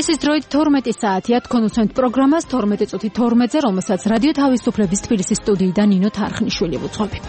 რუსის დროით 12 საათია თქვენ უსმენთ პროგრამას 12 წუთი 12-ზე, რომელსაც რადიო თავისუფლების თბილისის სტუდიიდან ნინო თარხნიშვილი ვუძღვები.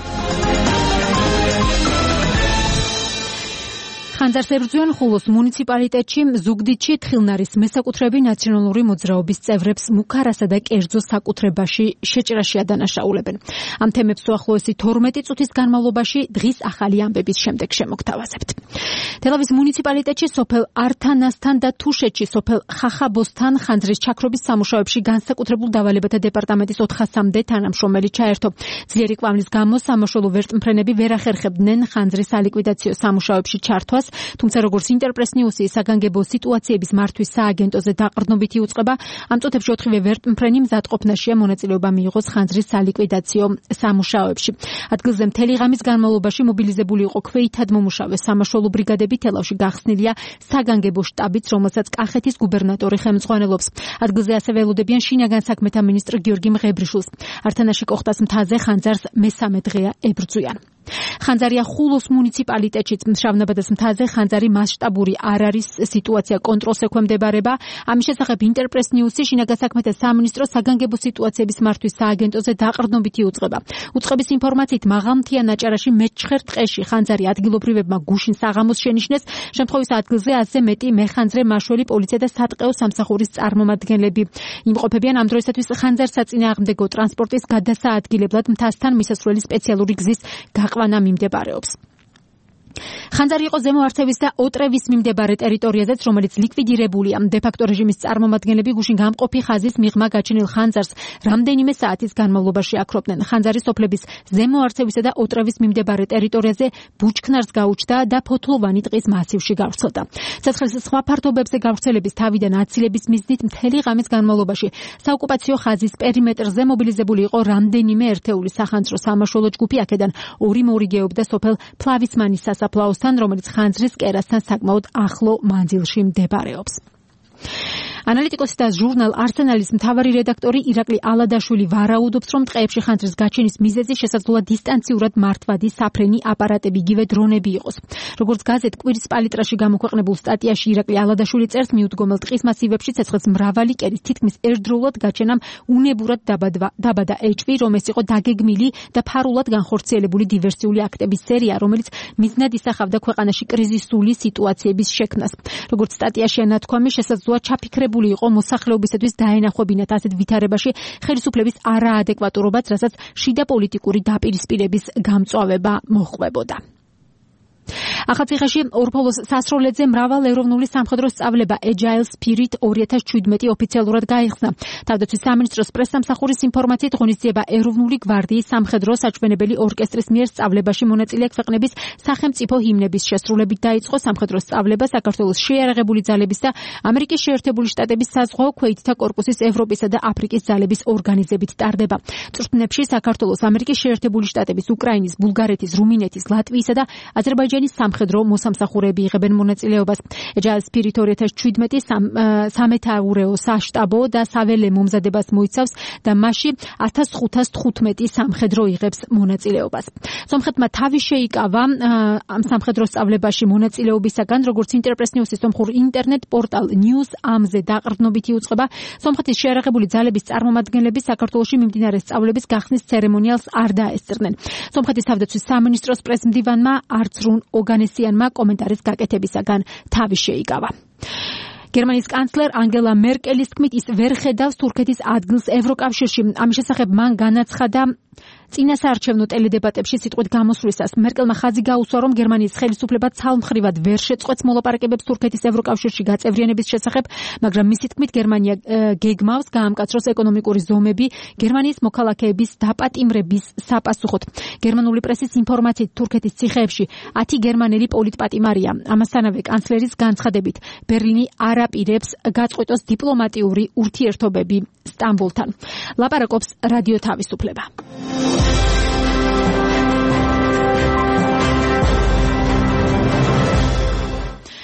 ხანძარს ებრძვიან ხულოს მუნიციპალიტეტში, ზუგდიდში თხილნარის მესაკუთრეები ნაციონალური მოძრაობის წევრებს მუქარასა და კერძო საკუთრებაში შეჭრაში ადანაშაულებენ. ამ თემებს უახლოესი 12 წუთის განმავლობაში დღის ახალი ამბების შემდეგ შემოგთავაზებთ. თელავის მუნიციპალიტეტში სოფელ ართანასთან და თუშეთში სოფელ ხახაბოსთან ხანძრის ჩაქრობის სამუშაოებში განსაკუთრებულ დავალებათა დეპარტამენტის 400-მდე თანამშრომელი ჩაერთო. ძლიერი კვამლის გამო სამაშველო ვერტმფრენები ვერ ახერხებდნენ ხანძრის სალიკვიდაციო სამუშაოებში ჩართვას. თუმცა როგორც ინტერპრეს ნიუსი საგანგებო სიტუაციების მართვის სააგენტოზე დაყრდნობითი უწყება, ამ წუთებში 4-ვე ვერტმფრენი მზადყოფნაშია მონაწილეობა მიიღოს ხანძრის სალიკვიდაციო სამუშაოებში. ადგილზე მთელი ღამის განმავლობაში მობილიზებული იყო ქვეითადმომუშავე სამაშველო ბრიგადები, თელავში გახსნილია საგანგებო შტაბიც, რომელსაც კახეთის გუბერნატორი ხელმძღვანელობს. ადგილზე ასევე ელოდებიან შინაგან საქმეთა მინისტრ გიორგი მღებრიშვილს. ართანაში კოხტას მთაზე ხანძარს მესამე დღეა ებრძვიან. ხანძარია ხულოს მუნიციპალიტეტშიც მშავნაბადეს მთაზე ხანძარი მასშტაბური არ არის, სიტუაცია კონტროლს ექვემდებარება. ამის შესახებ ინტერპრეს ნიუსი შინაგან საქმეთა სამინისტრო საგანგებო სიტუაციების მართვის სააგენტოზე დაყრდნობითი უწყება. უწყების ინფორმაციით მაღალმთიან აჭარაში მეჩხერ ტყეში ხანძარი ადგილობრივებმა გუშინ საღამოს შენიშნეს. შემთხვევის ადგილზე 100-ზე მეტი მეხანძრე, მაშველი, პოლიცია და სატყეო სამსახურის წარმომადგენლები იმყოფებიან. ამ დროისათვის ხანძარს საწინააღმდეგო ტრანსპორტის გადასაადგილებლად მთასთან მისასვლელი სპეციალური გზის გაყვანა მიმდებარეობს. ხანძარი იყო ზემო არცევის და ოტრევის მიმდებარე ტერიტორიაზეც, რომელიც ლიკვიდირებულია. დე-ფაქტო რეჟიმის წარმომადგენლები გუშინ გამყოფი ხაზის მიღმა გაჩენილ ხანძარს რამდენიმე საათის განმავლობაში აქრობდნენ. ხანძარი სოფლების ზემო არცევისა და ოტრევის მიმდებარე ტერიტორიაზე ბუჩქნარს გაუჩნდა და ფოთლოვანი ტყის მასივში გავრცელდა. ცეცხლის სხვა ფართობებზე გავრცელების თავიდან აცილების მიზნით მთელი ღამის განმავლობაში საოკუპაციო ხაზის პერიმეტრზე მობილიზებული იყო რამდენიმე ერთეული სახანძრო სამაშველო ჯგუფი. აქედან ორი მორიგეობდა სოფელ ფლავისმანის სასაფლაოსთან, რომელიც ხანძრის კერასთან საკმაოდ ახლო მანძილში მდებარეობს. ანალიტიკოსი და ჟურნალ არსენალის მთავარი რედაქტორი ირაკლი ალადაშვილი ვარაუდობს, რომ ტყეებში ხანძრის გაჩენის მიზეზი შესაძლოა დისტანციურად მართვადი საფრენი აპარატები, იგივე დრონები იყოს. როგორც გაზეთ კვირის პალიტრაში გამოქვეყნებულ სტატიაში ირაკლი ალადაშვილი წერს, მიუდგომელ ტყის მასივებში ცეცხლის მრავალი კერის თითქმის ერთდროულად გაჩენამ უნებურად დაბადა ეჭვი, რომ ეს იყო დაგეგმილი და ფარულად განხორციელებული დივერსიული აქტების სერია, რომელიც მიზნად ისახავდა ქვეყანაში კრიზისული სიტუაციების შექმნას. როგორც სტატიაშია ნათქვამი, შესაძლოა ჩაფიქრებული იყო მოსახლეობისათვის დაენახვებინათ ასეთ ვითარებაში ხელისუფლების არაადეკვატურობაც, რასაც შიდა პოლიტიკური დაპირისპირების გამწვავება მოჰყვებოდა. ახალციხეში ორფოლოს სასროლედზე მრავალეროვნული სამხედრო სწავლება Agile Spirit 2017 ოფიციალურად გაიხსნა. თავდაცვის სამინისტროს პრესსამსახურის ინფორმაციით ღონისძიება ეროვნული გვარდიის სამხედრო საჩვენებელი ორკესტრის მიერ სწავლებაში მონაწილე ქვეყნების სახელმწიფო ჰიმნების შესრულებით დაიწყო. სამხედრო სწავლება საქართველოს შეიარაღებული ძალების და ამერიკის შეერთებული შტატების საზღვაო ქვეითთა კორპუსის ევროპისა და აფრიკის ძალების ორგანიზებით ტარდება. წვრთნებში საქართველოს, ამერიკის შეერთებული შტატების, უკრაინის, ბულგარეთის, რუმინეთის, ლატვიისა და აზერბაიჯანის სამხედრო მოსამსახურეები იღებენ მონაწილეობას. Agile Spirit 2017 სამეთაურეო საშტაბო და საველე მომზადებას მოიცავს და მასში 1515 სამხედრო იღებს მონაწილეობას. სომხეთმა თავი შეიკავა ამ სამხედრო სწავლებაში მონაწილეობისაგან, როგორც ინტერპრეს ნიუსის სომხურ ინტერნეტ პორტალ News Am-ზე დაყრდნობითი უწყება. სომხეთის შეიარაღებული ძალების წარმომადგენლები საქართველოში მიმდინარე სწავლების გახსნის ცერემონიალს არ დაესწრნენ. სომხეთის თავდაცვის სამინისტროს პრესმდივანმა არცრუნ ოგანესიანმა კომენტარის გაკეთებისაგან თავი შეიკავა. გერმანიის კანცლერ ანგელა მერკელის თქმით, ის ვერ ხედავს თურქეთის ადგილს ევროკავშირში. ამის შესახებ მან განაცხადა წინასაარჩევნო ტელედებატებში სიტყვით გამოსვლისას. მერკელმა ხაზი გაუსვა, რომ გერმანიის ხელისუფლება ცალმხრივად ვერ შეწყვეტს მოლაპარაკებებს თურქეთის ევროკავშირში გაწევრიანების შესახებ, მაგრამ მისი თქმით გერმანია გეგმავს გაამკაცროს ეკონომიკური ზომები გერმანიის მოქალაქეების დაპატიმრების საპასუხოდ. გერმანული პრესის ინფორმაციით თურქეთის ციხეებში 10 გერმანელი პოლიტპატიმარია. ამასთანავე კანცლერის განცხადებით ბერლინი არ აპირებს გაწყვეტოს დიპლომატიური ურთიერთობები სტამბოლთან. ლაპარაკობს რადიო თავისუფლება. თქვენ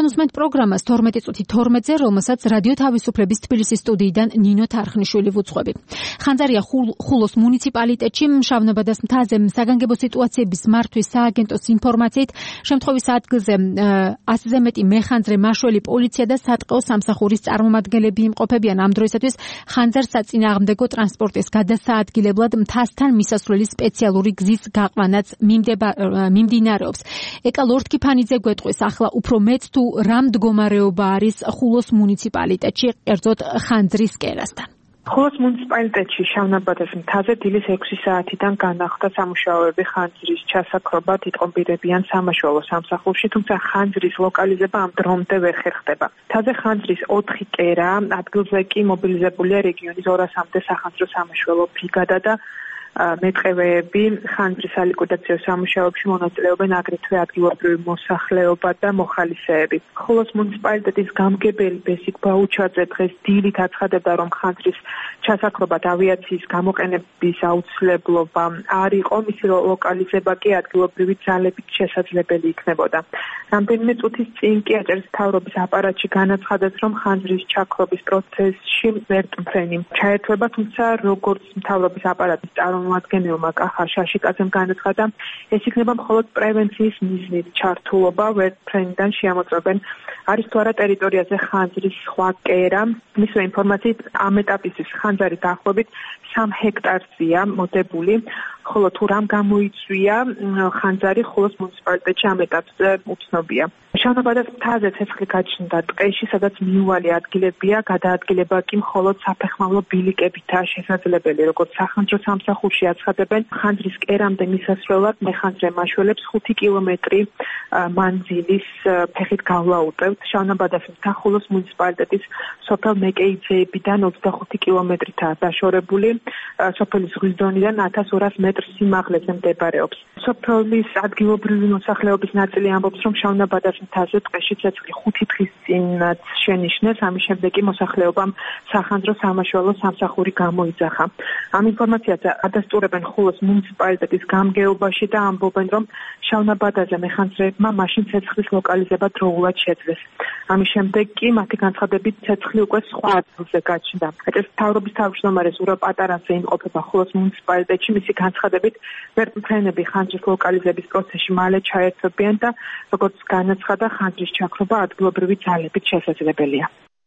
გულისხმობთ პროგრამას 12 წუთი 12-ზე, რომელსაც რადიო თავისუფლების თბილისის სტუდიიდან ნინო თარხნიშვილი ვუძღვები. ხანძარია ხულოს მუნიციპალიტეტში მშავნაბადას მთაზე საგანგებო სიტუაციების მართვის სააგენტოს ინფორმაციით შემთხვევის ადგილზე 100-ზე მეტი მეხანძრე, მაშველი, პოლიცია და სატყეო სამსახურის წარმომადგენლები იმყოფებიან. ამ დროისათვის ხანძარს საწინააღმდეგო ტრანსპორტის გადასაადგილებლად მთასთან მისასვლელი სპეციალური გზის გაყვანაც მიმდინარეობს. ეკა ლორდ კიფანიძე გვეტყვის ახლა უფრო მეც თუ რა მდგომარეობა არის ხულოს მუნიციპალიტეტში, კერძოდ ხანძრის კერასთან. ხულოს მუნიციპალიტეტში შავნაბადეს მთაზე დილის 6 საათიდან განახლდა სამუშაოები ხანძრის ჩასაქრობად იტყობირებიან სამაშველო სამსახურში, თუმცა ხანძრის ლოკალიზება ამ დრომდე ვერ ხერხდება. მთაზე ხანძრის 4 კერა, ადგილზე კი მობილიზებულია რეგიონის 200-მდე სახანძრო სამაშველო ბრიგადა და მეტყევეები. ხანძრის სალიკვიდაციო სამუშაოებში მონაწილეობენ აგრეთვე ადგილობრივი მოსახლეობა და მოხალისეები. ხულოს მუნიციპალიტეტის გამგებელი ბესიკ ბაუჩაძე დღეს დილით აცხადებდა, რომ ხანძრის ჩასაქრობად ავიაციის გამოყენების აუცილებლობა არ იყო, მისი ლოკალიზება კი ადგილობრივი ძალებით შესაძლებელი იქნებოდა. რამდენიმე წუთის წინ კი აჭარის მთავრობის აპარატში განაცხადეს, რომ ხანძრის ჩაქრობის პროცესში ვერტმფრენი ჩაერთვება, თუმცა როგორც მთავრობის აპარატის წარმომადგენელმა კახა შაშიკაძემ განაცხადა, ეს იქნება მხოლოდ პრევენციის მიზნით ჩართულობა, ვერტმფრენიდან შეამოწმებენ არის თუ არა ტერიტორიაზე ხანძრის სხვა კერა. მისივე ინფორმაციით ამ ეტაპისთვის ხანძარი დაახლოებით 3 ჰექტარზეა მოდებული, ხოლო თუ რამ გამოიწვია ხანძარი ხულოს მუნიციპალიტეტში ამ ეტაპზე უცნობია. შავნაბადას მთაზე ცეცხლი გაჩნდა ტყეში, სადაც მიუვალი ადგილებია, გადაადგილება კი მხოლოდ საფეხმავლო ბილიკებითაა შესაძლებელი. როგორც სახანძრო სამსახურში აცხადებენ, ხანძრის კერამდე მისასვლელად მეხანძრე მაშველებს 5 კილომეტრი მანძილის ფეხით გავლა უწევთ. შავნაბადას მთა ხულოს მუნიციპალიტეტის სოფელ მეკეიძეებიდან 25 კილომეტრითაა დაშორებული. სოფელი ზღვის დონიდან 1200 მეტრ სიმაღლეზე მდებარეობს. სოფლის ადგილობრივი მოსახლეობის ნაწილი ამბობს, რომ შავნაბადას მთაზე ტყეში ცეცხლი 5 დღის წინაც შენიშნეს, ამის შემდეგ კი მოსახლეობამ სახანძრო სამაშველო სამსახური გამოიძახა. ამ ინფორმაციას ადასტურებენ ხულოს მუნიციპალიტეტის გამგეობაში და ამბობენ, რომ შავნაბადაზე მეხანძრეებმა მაშინ ცეცხლის ლოკალიზება დროულად შეძლეს. ამის შემდეგ კი მათი განცხადებით ცეცხლი უკვე სხვა ადგილზე გაჩნდა. აჭარის მთავრობის თავმჯდომარე ზურაბ პატარაძე იმყოფება ხულოს მუნიციპალიტეტში, მისი განცხადებით ვერტმფრენები ხანძრის ლოკალიზების პროცესში მალე ჩაერთვებიან და როგორც განაცხადა, ხანძრის ჩაქრობა ადგილობრივი ძალებით შესაძლებელია.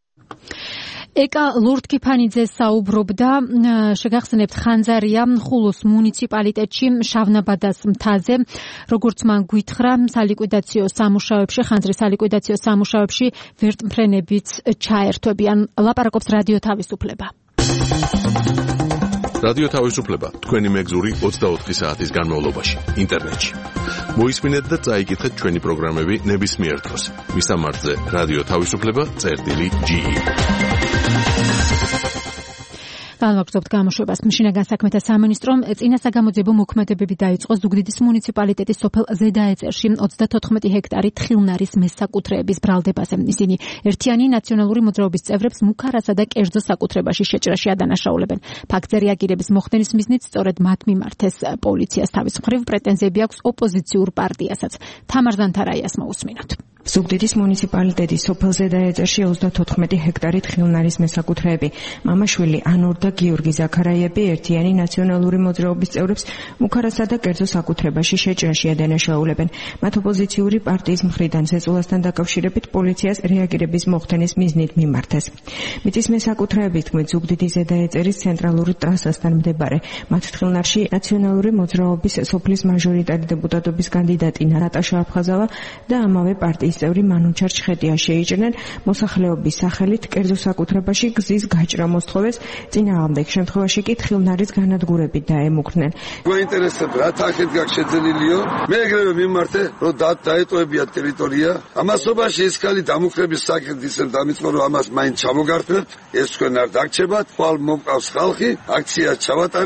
ეკა ლორდ კიფანიძე საუბრობდა, შეგახსენებთ, ხანძარია ხულოს მუნიციპალიტეტში შავნაბადას მთაზე, როგორც მან გვითხრა, სალიკვიდაციო სამუშაოებში, ხანძრის სალიკვიდაციო სამუშაოებში ვერტმფრენებიც ჩაერთვებიან. ლაპარაკობს რადიო თავისუფლება. რადიო თავისუფლება, თქვენი მეგზური 24 საათის განმავლობაში, ინტერნეტში. მოისმინეთ და წაიკითხეთ ჩვენი პროგრამები ნებისმიერ დროს. მისამართზე რადიო თავისუფლება.ge. განვაგრძობთ გამოშვებას. შინაგან საქმეთა სამინისტრომ წინა საგამოძიებო მოქმედებები დაიწყო ზუგდიდის მუნიციპალიტეტის სოფელ ზედაეწერში 34 ჰექტარი თხილნარის მესაკუთრეების ბრალდებაზე. ისინი ერთიანი ნაციონალური მოძრაობის წევრებს მუქარასა და კერძო საკუთრებაში შეჭრაში ადანაშაულებენ. ფაქტზე რეაგირების მოხდენის მიზნით სწორედ მათ მიმართეს პოლიციას. თავის მხრივ პრეტენზიები აქვს ოპოზიციურ პარტიასაც. თამარ ზანთარაიას მოусმინოთ. ზუგდიდის მუნიციპალიტეტის სოფელ ზედაეწერში 34 ჰექტარი თხილნარის მესაკუთრეები. მამაშვილი ანორ და გიორგი ზაქარაიები ერთიანი ნაციონალური მოძრაობის წევრებს მუქარასა და კერძო საკუთრებაში შეჭრაში ადანაშაულებენ. მათ ოპოზიციური პარტიის მხრიდან ზეწოლასთან დაკავშირებით პოლიციას რეაგირების მოხდენის მიზნით მიმართეს. მიწის მესაკუთრეები თქმით ზუგდიდის ზედაეწერის ცენტრალური ტრასასთან მდებარე. მათ თხილნარში ნაციონალური მოძრაობის სოფლის მაჟორიტარი დეპუტატობის კანდიდატი ნატაშა აფხაზავა და ამავე პარტიის წევრი მანუჩარ ჩხეტია შეიჭრნენ მოსახლეობის სახელით კერძო საკუთრებაში გზის გაჭრა მოსთხოვეს, წინააღმდეგ შემთხვევაში კი თხილნარის განადგურებით დაემუქრნენ. გვაინტერესებს რა თახეთ გაქვს შეძენილიო? მე ეგრევე მიმართე, რომ დაეტოვებია ტერიტორია. ამასობაში ეს ხალი დამუქრების საკითხით ისე დამიწყო, რომ ამას მაინც ჩამოგართმევთ, ეს თქვენ არ დაგჭებათ, ხვალ მომყავს ხალხი, აქციას ჩავატარებთ.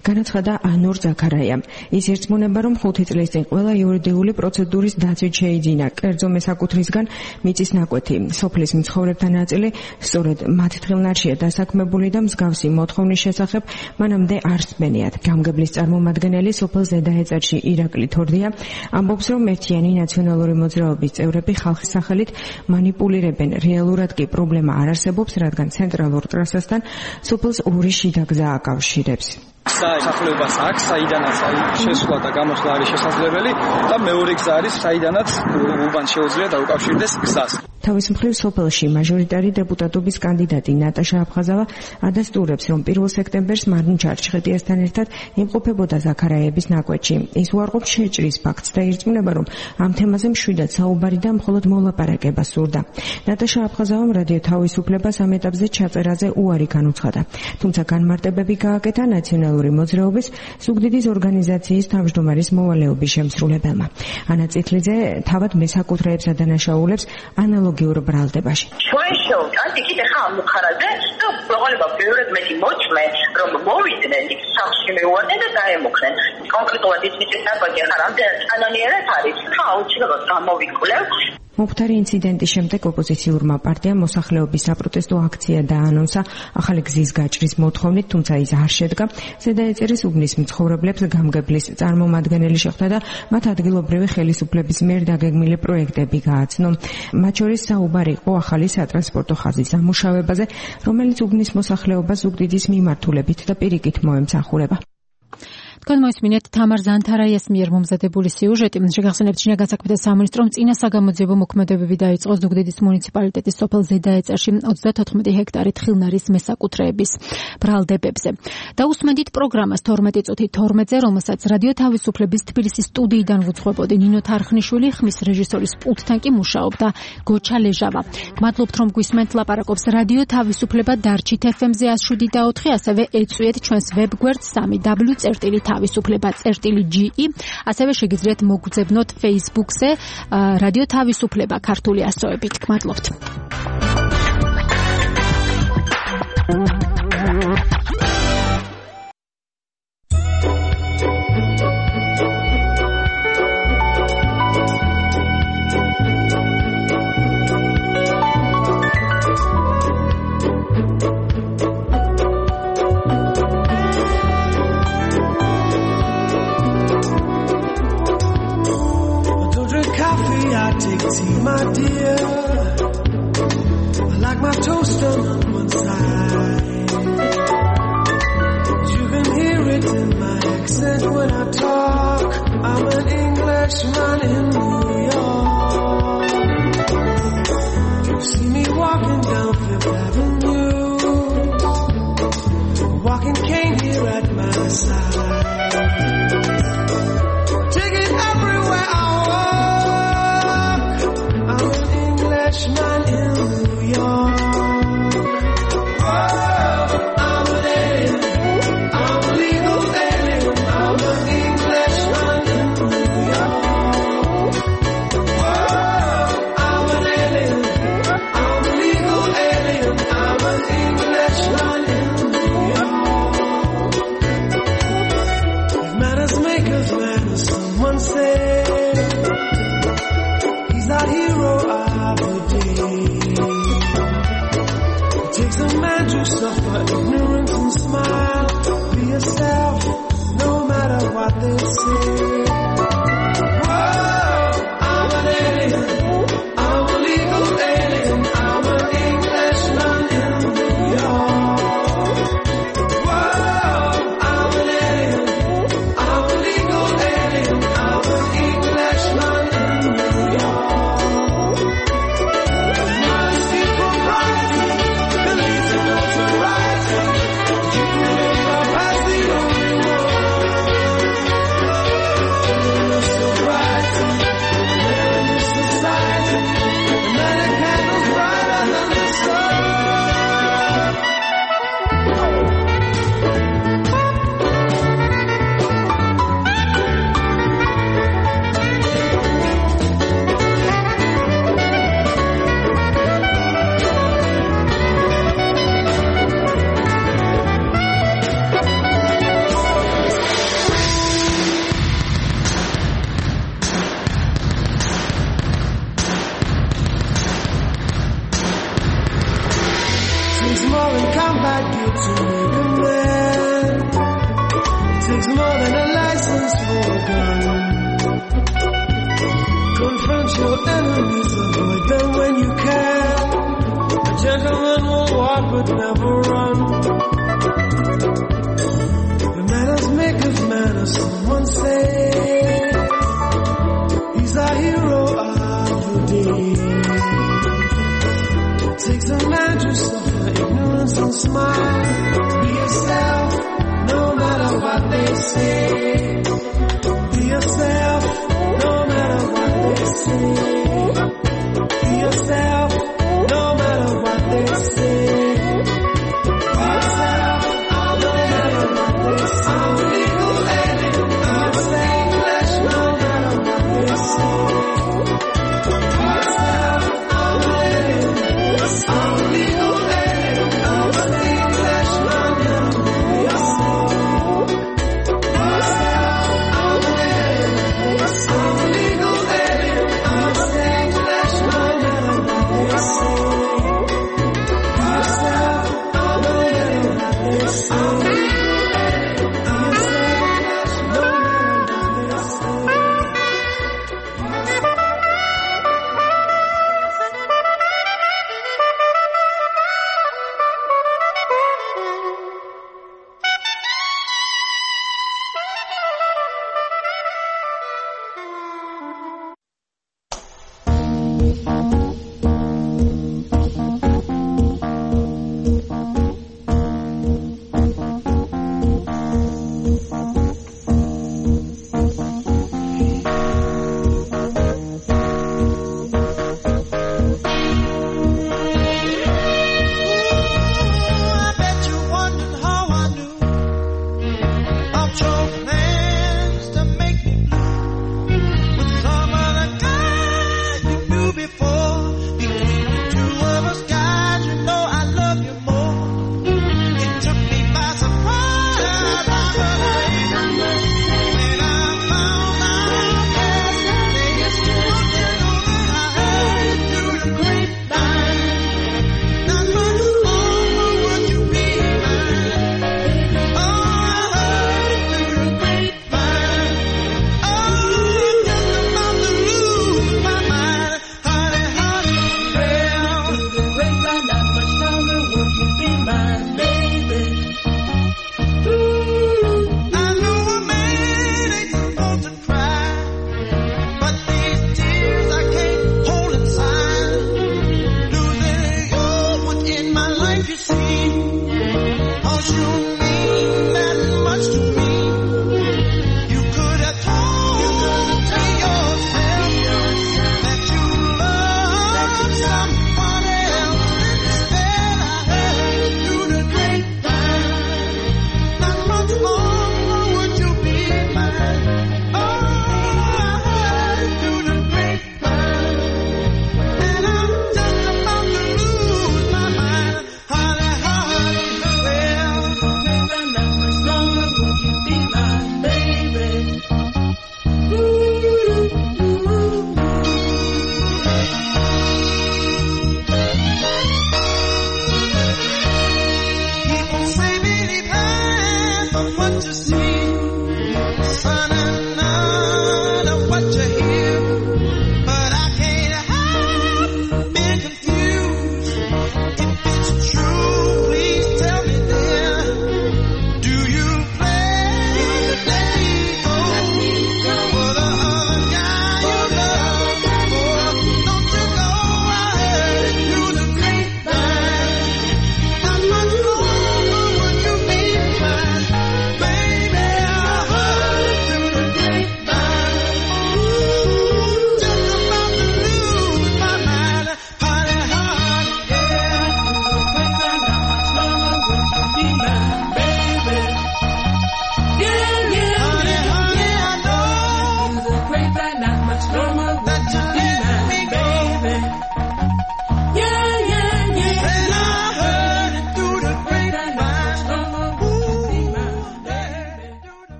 განაცხადა ანურ ზაქარაიამ. ის ერწმუნება, რომ 5 წლის წინ ყველა იურიდიული პროცედურის დაცვით შეიძინა კერძო მესაკუთრისგან მიწის ნაკვეთი. სოფლის მცხოვრებთა ნაწილი სწორედ მათ თხილნარშია დასაქმებული და მსგავსი მოთხოვნის შესახებ მანამდე არ სმენიათ. გამგებლის წარმომადგენელი სოფელ ზედაეწერში ირაკლი თორდია ამბობს, რომ ერთიანი ნაციონალური მოძრაობის წევრები ხალხის სახელით მანიპულირებენ. რეალურად კი პრობლემა არ არსებობს, რადგან ცენტრალურ ტრასასთან სოფელს ორი შიდა გზა აკავშირებს. სახლებას აქვს, საიდანაც შესვლა და გამოსვლა არის შესაძლებელი და მეორე გზა არის, საიდანაც უბანს შეუძლია დაუკავშირდეს გზას. თავის მხრივ სოფელში მაჟორიტარი დეპუტატობის კანდიდატი ნატაშა აფხაზავა ადასტურებს, რომ 1 სექტემბერს მარინ ჩარჩხეტიასთან ერთად იმყოფებოდა ზაქარაიების ნაკვეთში. ის უარყოფს შეჭრის ფაქტს და ირწმუნება, რომ ამ თემაზე მშვიდად საუბარი და მხოლოდ მოლაპარაკება სურდა. ნატაშა აფხაზავამ რადიო თავისუფლებას ამ ეტაპზე ჩაწერაზე უარი განუცხადა. თუმცა განმარტებები გააკეთა ნაციონალური მოძრაობის ზუგდიდის ორგანიზაციის თავმჯდომარის მოვალეობის შემსრულებელმა. ანა წითლიძე თავად მესაკუთრეებს ადანაშაულებს ანალოგიურ ბრალდებაში. ჩვენ შევჭანთ იქით ახლა ამ მხარაზე და პროგრამა ბევრად მეტი მოწმე, რომ მოვიდნენ იქ სახში მეუვარდნენ და დაემუქრენ. კონკრეტულად ის მიწის ნაკვეთი ახლა რამდენად კანონიერად არის, ხა აუცილებლად გამოვიკვლევ. მომხდარი ინციდენტის შემდეგ ოპოზიციურმა პარტიამ მოსახლეობის საპროტესტო აქცია დაანონსა ახალი გზის გაჭრის მოთხოვნით, თუმცა ის არ შედგა. ზედაეწერის უბნის მცხოვრებლებს გამგებლის წარმომადგენელი შეხვდა და მათ ადგილობრივი ხელისუფლების მიერ დაგეგმილი პროექტები გააცნო. მათ შორის საუბარი იყო ახალი სატრანსპორტო ხაზის ამუშავებაზე, რომელიც უბნის მოსახლეობას ზუგდიდის მიმართულებით და პირიქით მოემსახურება. თქვენ მოისმინეთ თამარ ზანთარაიას მიერ მომზადებული სიუჟეტი. შეგახსენებთ, შინაგან საქმეთა სამინისტრომ წინა საგამოძიებო მოქმედებები დაიწყო ზუგდიდის მუნიციპალიტეტის სოფელ ზედაეწერში 34 ჰექტარით ხილნარის მესაკუთრეების ბრალდებებზე. დაუსმენდით პროგრამას 12 წუთი 12-ზე, რომელსაც რადიო თავისუფლების თბილისის სტუდიიდან ვუძღვებოდი ნინო თარხნიშვილი, ხმის რეჟისორის პულტთან კი მუშაობდა გოჩა ლეჟავა. გმადლობთ, რომ გვისმენთ, ლაპარაკობს რადიო თავისუფლება დარჩით FM-ზე 107.4, ასევე ეწვიეთ ჩვენს ვებგვერდს www.თავისუფლება.ge, ასევე შეგიძლიათ მოგძებნოთ Facebook-ზე რადიო თავისუფლება ქართული ასოებით. გმადლობთ. My dear, I like my toast on one side. You can hear it in my accent when I talk. I'm an Englishman in New York. You see me walking down Fifth Avenue, walking cane here at my side. Take it everywhere I man in New York. Oh, I'm an alien. I'm a legal alien. I'm an Englishman in New York. Oh, I'm an alien. I'm a legal alien. I'm an Englishman in New York. If manners make us manners, someone say he's our hero. Takes a man to suffer ignorance and smile. Be yourself, no matter what they say. Whoa, I'm an alien. I'm a legal alien. I'm an Englishman in New York. Whoa, I'm an alien. I'm a legal alien. I'm an Englishman in New York. walk but never run. The manners make us manners, someone say. He's a hero of the day. It takes a man to suffer ignorance and smile. Be yourself, no matter what they say. Be yourself, no matter what they say. Be yourself, no matter what they say. Be yourself, no matter what they say. I'm a legal alien, I'm a slave flesh, no matter what they say. Be yourself, I'm a alien, I'm a legal alien, I'm a slave flesh, no matter what they say. Be yourself, I'm a alien, I'm a legal alien, I'm a slave flesh, no matter what they say. Be yourself, I'm a alien, I'm a legal alien, I'm a slave flesh, no matter what they say. I bet you wondered how I knew of your plans to make me blue with some other guy you knew before. Between the two of us, guys, you know I love you more. It took me by surprise. I when I found out yesterday, you know that I heard through the grapevine. Not much longer would you be mine. Oh, I heard through the grapevine. Oh, I'm just about to lose my mind. Honey, honey, well, through the grapevine, not much longer would you be mine, baby. I know a man ain't supposed to cry, but these tears I can't hold inside. Losing you within my life, you see, 'cause you mean that much to me. You could have told me yourself that you love someone else. Instead, I heard through the grapevine. Not much longer would you be mine. Oh, I heard through the grapevine. And I'm just about to lose my mind. Honey, honey, well, not much longer would you be mine, baby. People say many times of what you see, son, and none of what you hear. But I can't help being confused. If it's true, please tell me then. Do you plan to let me go for the other guy you love? Or don't you know I heard through the grapevine? Not much longer would you be mine, baby.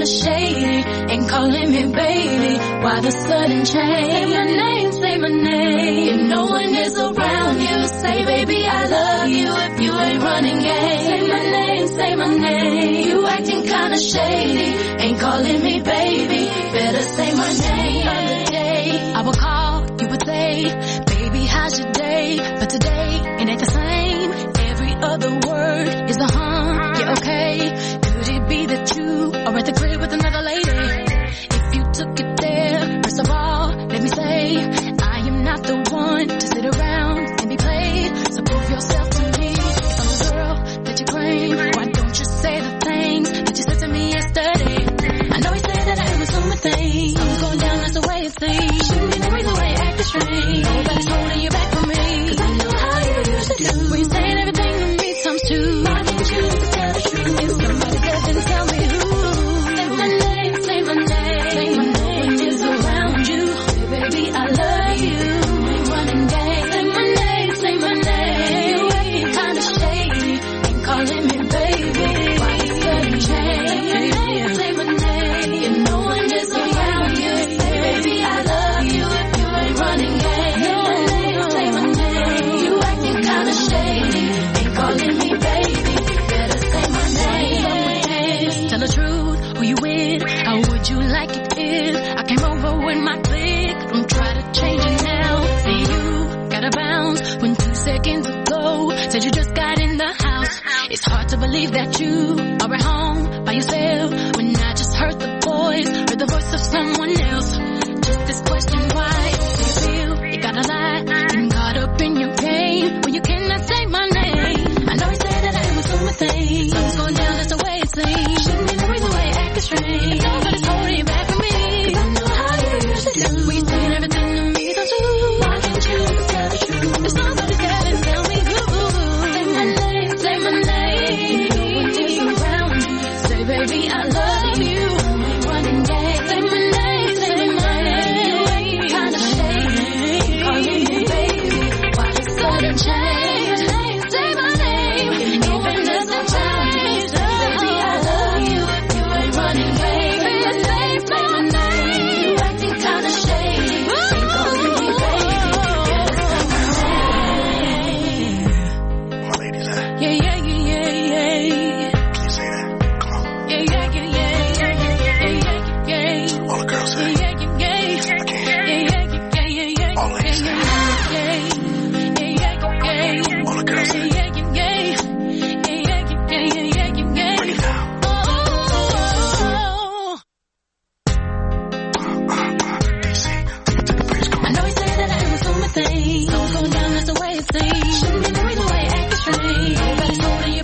kinda shady. Ain't calling me baby. Why the sudden change? Say my name, say my name. If no one is around you, say baby I love you. If you ain't running game, say my name, say my name. You acting kinda shady. Ain't calling me baby. Better say my name. The other day I would call, you would say, baby how's your day? But today it ain't the same. Every other word is a yeah, okay. Could it be that you are at the crib with another lady? If you took it there, first of all, let me say, I am not the one to sit around and be played. So prove yourself to me. If I'm the girl that you claim, why don't you say the things that you said to me yesterday? I know you said that I am assuming things. I'm going down, that's the way it seems. Shouldn't be married the way I act strange. Nobody's holding you back from me. Cause I know how you used to do. When you saying everything to me times two. Why didn't you tell the truth? If somebody said, then tell me who. Say my name, say my name. Say my name. No one is around you. Baby, I love you. Ain't running game. Say my name, say my name. You acting kinda shady. Ain't calling me baby. Why you sudden change? Say my name, say my name. If no one is around you, say baby, I love you. If you ain't running game. Say my name, say my name. You acting kinda shady. Ain't calling me baby. Better say my name. Tell the truth, who you with? How would you like it if I came over with my clique? Don't try to change it now. See you gotta bounce when 2 seconds ago said you just got in the house. It's hard to believe that you are at home by yourself when I just heard the voice of someone else. Just this question, why do you feel you gotta lie? Getting caught up in your game when you cannot say my name. I know you say that I am assuming things. Something's going down, that's the way it seems. Shouldn't be married the way I act strange. If nobody's holding you back from me, cause I know how you used to do. When you saying everything to me, don't you? Why can't you tell the truth? If somebody said it, tell me who. Say my name, say my name. No one is around you. Say baby I love you. Ain't running game. Say my name, say my name. You ain't kinda shady. Calling me baby. Why the sudden change? Say my name. No one is around. Baby I love you. If you ain't running game. Say my name, say my name. You acting kinda shady. Ain't calling me baby. Better say my name. My ladies at? Yeah, yeah, yeah, yeah, yeah. Can you say that? Come on. Yeah, yeah, yeah, yeah, yeah, yeah, yeah. All the girls say. Yeah, yeah, yeah, yeah. I can't. Yeah, yeah, yeah, yeah, yeah. All ladies say. Yeah, yeah, yeah, yeah. All the girls say. Yeah, yeah, yeah. Yeah, yeah, yeah, yeah, yeah. Break it down. Oh. DC, take it to the bridge. Come I on. know you say that I am assuming things. Don't go down, that's the way it seems. Shouldn't be married the way I act strange. Nobody's holding you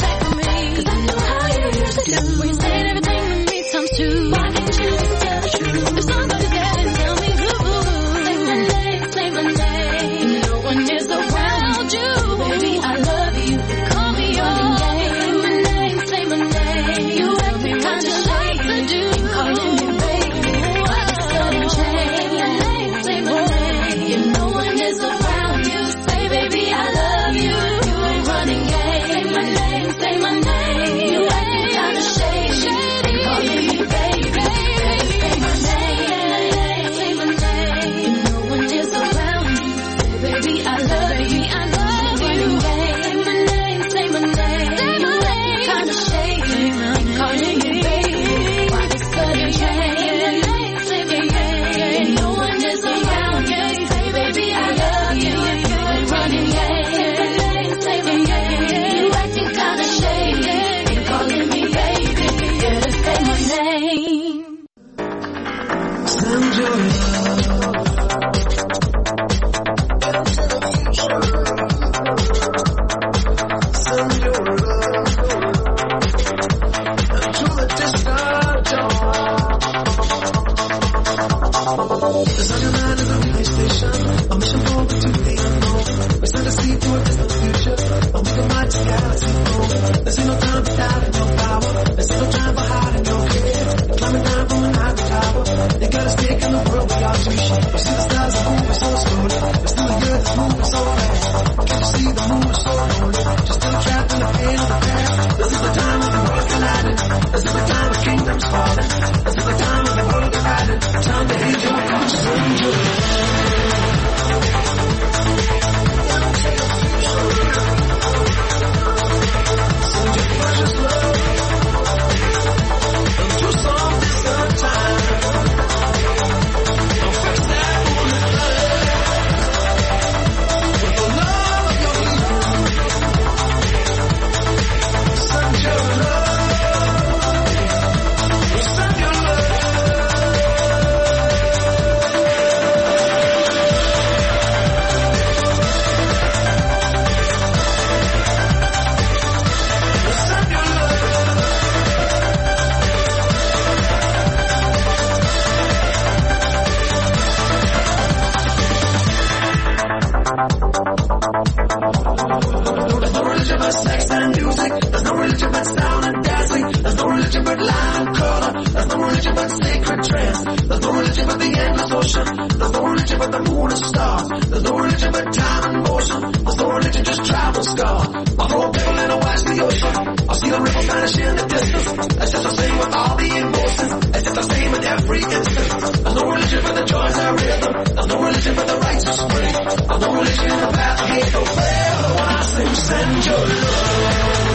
religion but sound and dazzling. There's no religion but light and color. There's no religion but sacred trance. There's no religion but the endless ocean. There's no religion but the moon and stars. There's no religion but time and motion. There's no religion, just travel scars. I'll throw a pebble and I'll watch the ocean. I'll see the ripples vanish in the distance. It's just the same with all the emotions. It's just the same in every instant. There's no religion but the joys I rhythm. There's no religion but the rights of spring. There's no religion in the path of hate. But when I sing, send your love.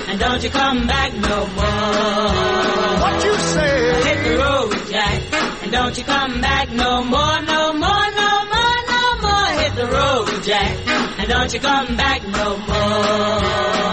and don't you come back no more. What you say? Hit the road, Jack, and don't you come back no more, no more, no more, no more. Hit the road, Jack, and don't you come back no more.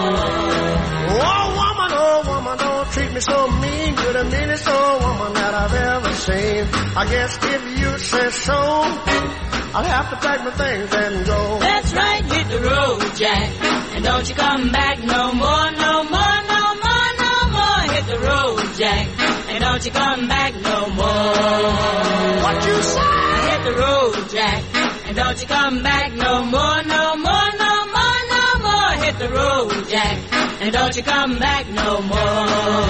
Oh woman, don't treat me so mean. You're the meanest old woman that I've ever seen. I guess if you say so, I'll have to pack my things and go. That's right, hit the road, Jack, and don't you come back no more, no more, no more, no more. Hit the road, Jack, and don't you come back no more. What you say? Hit the road, Jack, and don't you come back no more, no more, no more, no more. Hit the road, Jack, and don't you come back no more.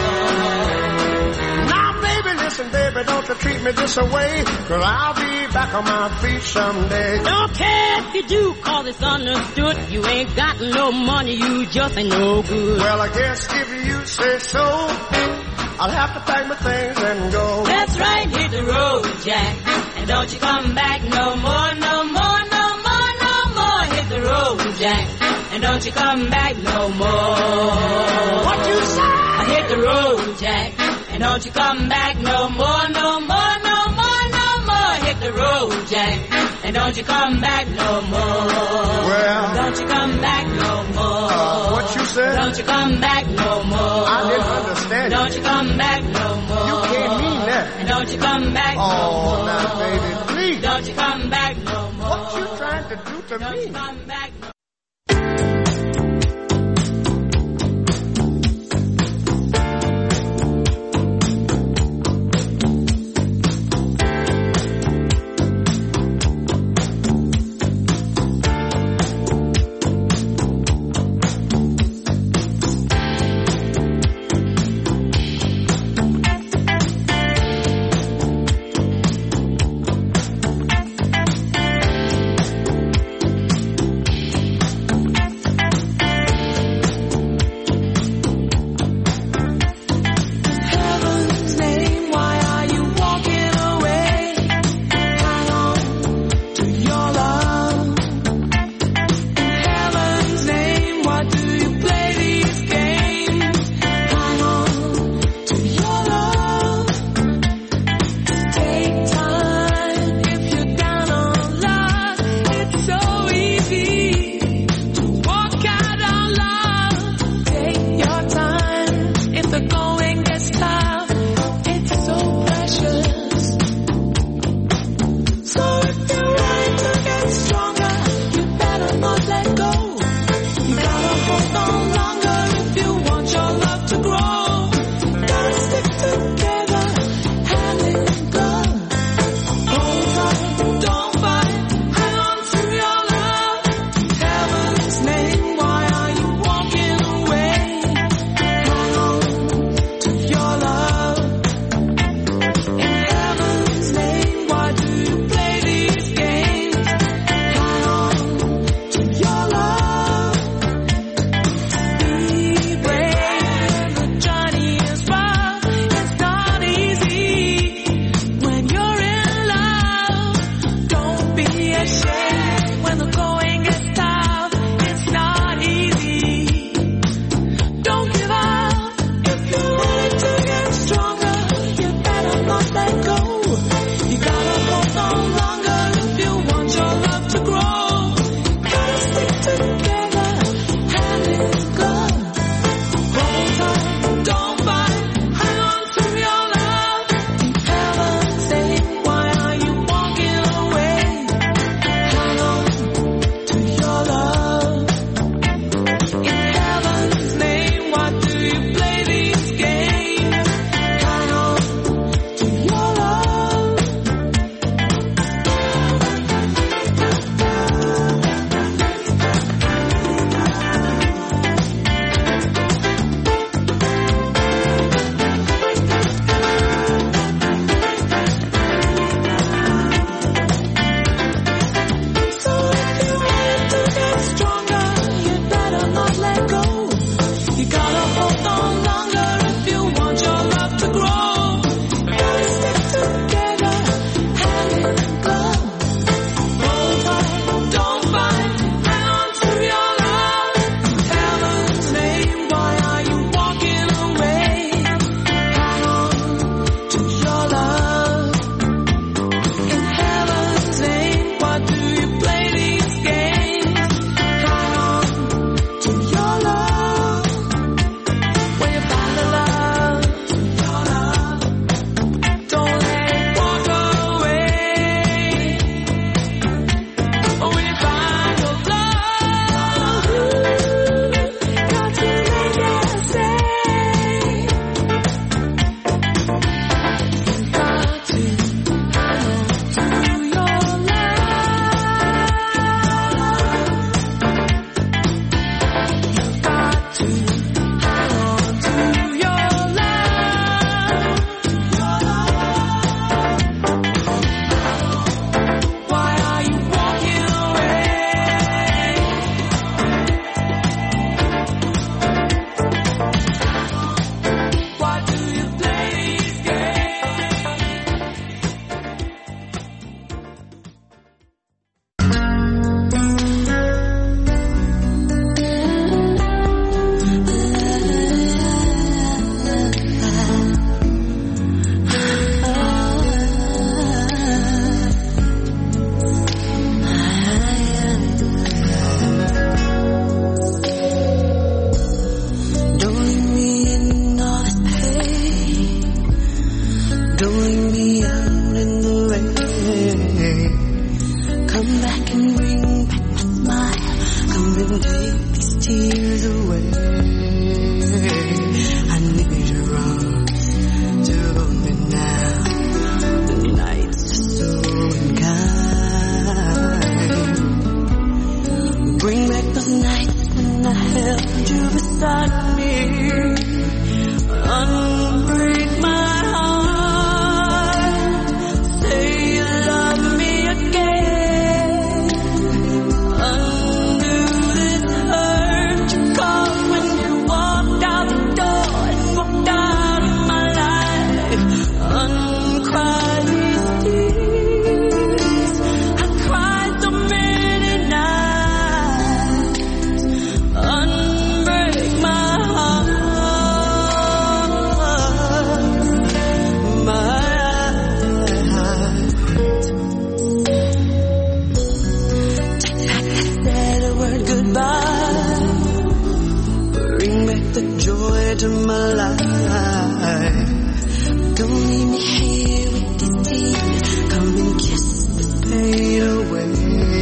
Now baby, listen baby, don't you treat me this away, 'cause I'll be back on my feet someday. Don't care if you do, 'cause it's understood. You ain't got no money, you just ain't no good. Well, I guess if you say so, I'll have to pack my things and go. That's right, hit the road, Jack, and don't you come back no more, no more, no more, no more. Hit the road, Jack, and don't you come back no more. What you say? Hit the road, Jack, and don't you come back no more, no more, no more, no more. Hit the road, Jack, and don't you come back no more. Well, don't you come back no more. What you said? Don't you come back no more. I didn't understand. Don't you come back no more. You can't mean that. And don't you come back no more. Oh, now baby, please. Don't you come back no more. What you trying to do to don't me? You come back no more. into my life. Don't leave me here with these tears. Come and kiss the pain away.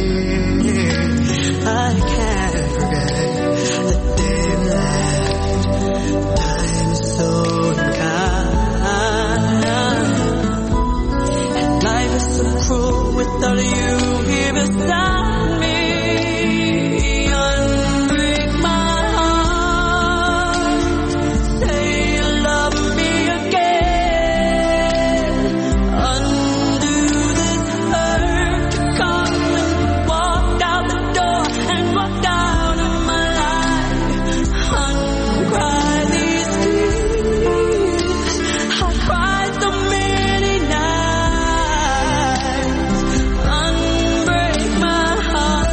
I can't forget the day we left. Time is so unkind, and life is so cruel without you here beside me. Unbreak my heart. Say you love me again. Undo this hurt to come and walk out the door and walk out of my life. Uncry these tears. I cried so many nights. Unbreak my heart.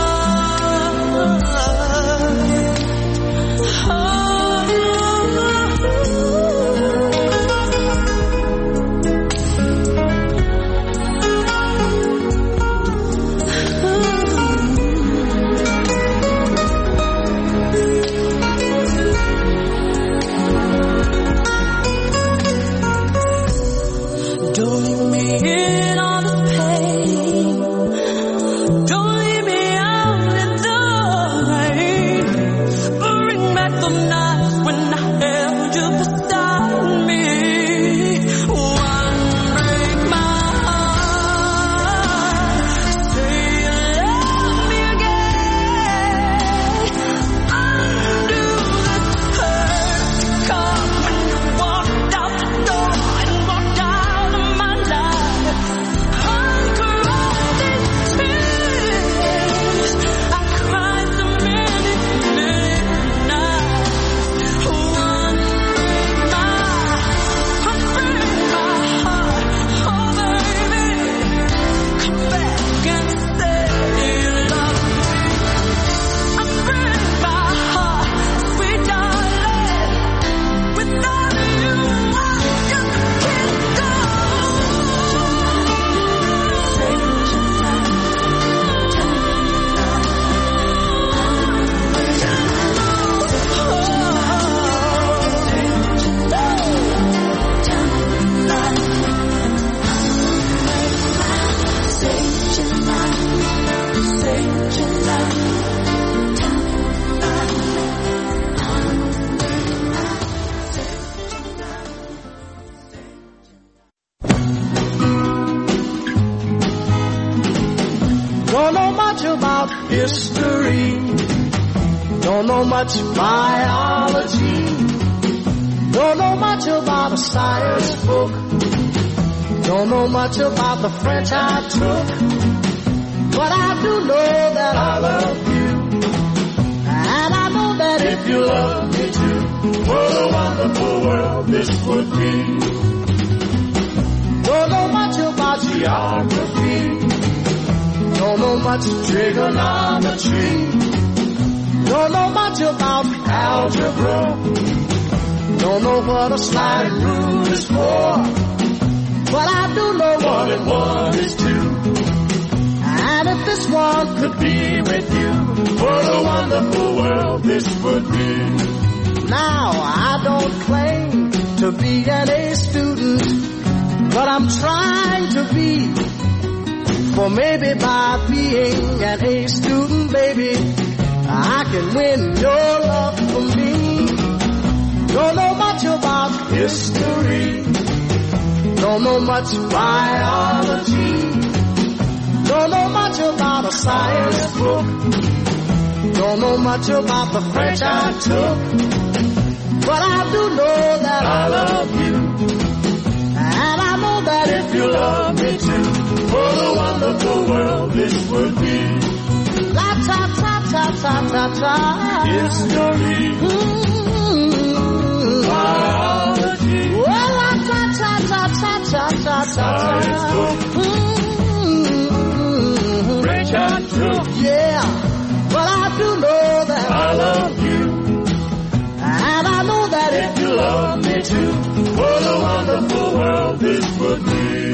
Don't leave me in all the pain. Don't leave me out in the rain. Bring back the nights when I held you beside me. One break my heart. Say you love me again. Undo this hurt to come when you walked out the door and walked out of my life. Uncry these tears. I cried so many, many nights. One break my heart. Oh baby, come back and say you love me. Unbreak my heart, sweet darling. Without you, I just can't go. Don't know much about history. Don't know much biology. Don't know much about a science book. Don't know much about the French I took. But I do know that I love you. And I know that if you love me too, what a wonderful world this would be. Don't know much about geography. Don't know much trigonometry. Don't know much about algebra. Don't know what a sliding rule is for. But I do know 1 and 1 is 2. And if this one could be with you, what a wonderful world this would be. Now I don't claim to be an A student, but I'm trying to be. For maybe by being an A student, baby, I can win your love for me. Don't know much about history. Don't know much biology. Don't know much about a science book. Don't know much about the French I took. But I do know that I love you. And I know that if you love me too, what a wonderful world this would be. La ta ta ta ta ta ta. History. Biology. Well, la ta ta ta ta ta ta ta. Science book. French I took. Yeah, but I do know that I love you. And I know that if you love me too, what a wonderful world this would be.